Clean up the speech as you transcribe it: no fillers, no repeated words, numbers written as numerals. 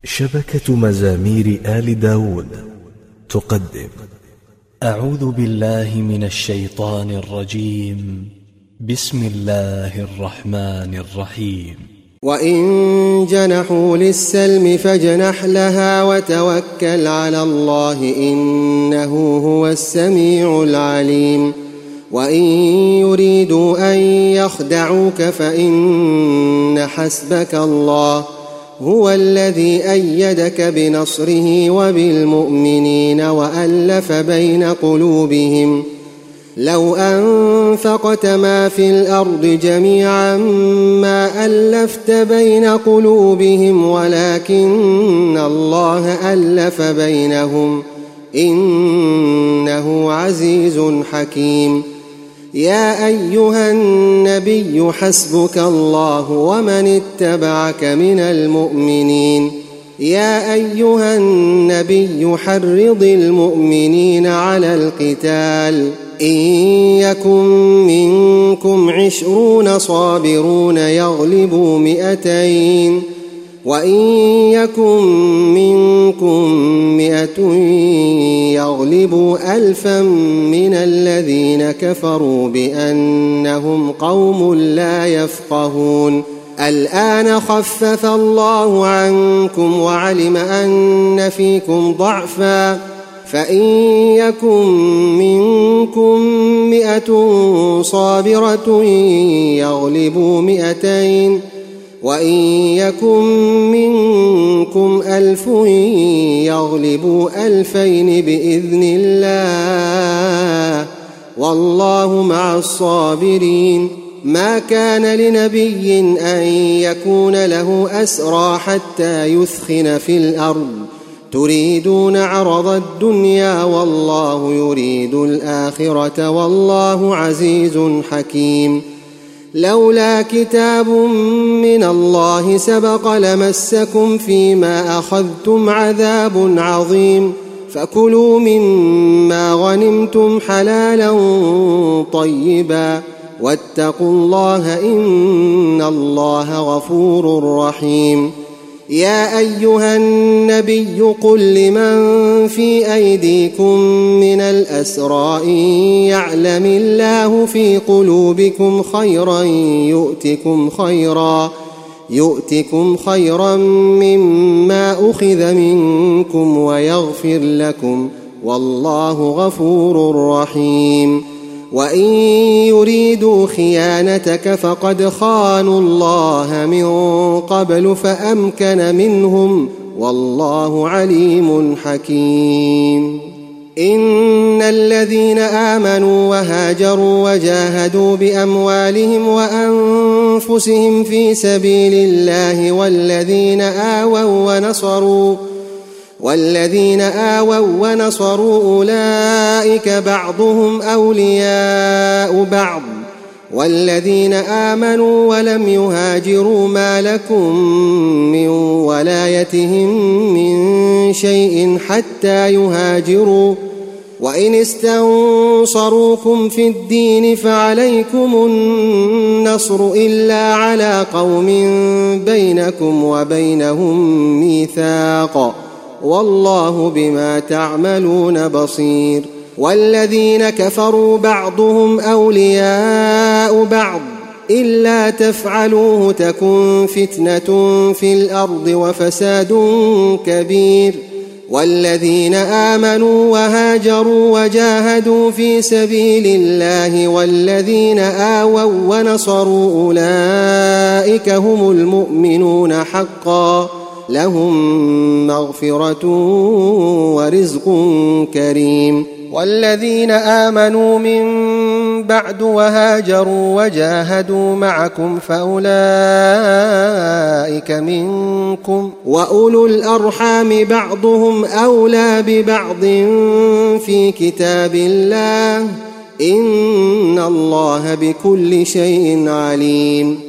شبكة مزامير آل داود تقدم أعوذ بالله من الشيطان الرجيم. بسم الله الرحمن الرحيم. وإن جنحوا للسلم فاجنح لها وتوكل على الله إنه هو السميع العليم. وإن يريدوا أن يخدعوك فإن حسبك الله هو الذي أيدك بنصره وبالمؤمنين وألف بين قلوبهم. لو أنفقت ما في الأرض جميعا ما ألفت بين قلوبهم ولكن الله ألف بينهم إنه عزيز حكيم. يا أيها النبي حسبك الله ومن اتبعك من المؤمنين. يا أيها النبي حرض المؤمنين على القتال إن يكن منكم 20 صابرون يغلبوا 200 وإن يكن منكم 100 يغلبوا 1000 من الذين كفروا بأنهم قوم لا يفقهون. الآن خفف الله عنكم وعلم أن فيكم ضعفا فإن يكن منكم 100 صابرة يغلبوا 200 وإن يكن منكم 1000 يغلبوا 2000 بإذن الله والله مع الصابرين. ما كان لنبي أن يكون له أسرى حتى يثخن في الأرض تريدون عرض الدنيا والله يريد الآخرة والله عزيز حكيم. لولا كتاب من الله سبق لمسكم فيما أخذتم عذاب عظيم. فكلوا مما غنمتم حلالا طيبا واتقوا الله إن الله غفور رحيم. يا أيها النبي قل لمن في أيديكم من الأسرى إن يعلم الله في قلوبكم خيرا يؤتكم خيرا مما أخذ منكم ويغفر لكم والله غفور رحيم. وإن يريدوا خيانتك فقد خانوا الله من قبل فأمكن منهم والله عليم حكيم. إن الذين آمنوا وهاجروا وجاهدوا بأموالهم وأنفسهم في سبيل الله والذين آووا ونصروا أولئك بعضهم أولياء بعض والذين آمنوا ولم يهاجروا ما لكم من ولايتهم من شيء حتى يهاجروا وإن استنصروكم في الدين فعليكم النصر إلا على قوم بينكم وبينهم ميثاق والله بما تعملون بصير. والذين كفروا بعضهم أولياء بعض إلا تفعلوه تكن فتنة في الأرض وفساد كبير. والذين آمنوا وهاجروا وجاهدوا في سبيل الله والذين آووا ونصروا أولئك هم المؤمنون حقا لهم مغفرة ورزق كريم. والذين آمنوا من بعد وهاجروا وجاهدوا معكم فأولئك منكم وأولو الأرحام بعضهم أولى ببعض في كتاب الله إن الله بكل شيء عليم.